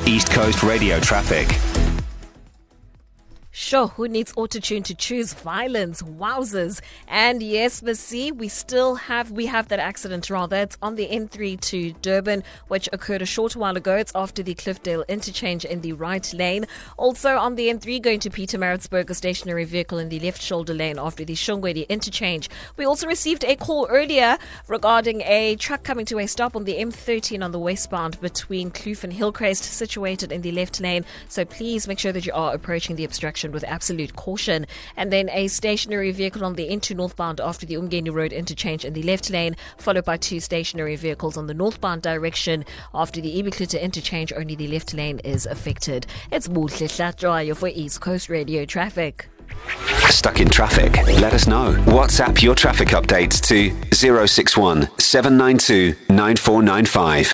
East Coast Radio traffic. Sure, who needs autotune to choose violence? Wowzers. And yes, we have that accident rather. It's on the N3 to Durban, which occurred a short while ago. It's after the Cliffdale interchange in the right lane. Also on the N3 going to Pietermaritzburg, a stationary vehicle in the left shoulder lane after the Shongwedi interchange. We also received a call earlier regarding a truck coming to a stop on the M13 on the westbound between Kloof and Hillcrest, situated in the left lane. So please make sure that you are approaching the obstruction with absolute caution. And then a stationary vehicle on the N2 northbound after the Umgeni Road interchange in the left lane, followed by two stationary vehicles on the northbound direction. After the Ibikluta interchange, only the left lane is affected. It's Muhle Hlatshwayo for East Coast Radio traffic. Stuck in traffic? Let us know. WhatsApp your traffic updates to 061 792 9495.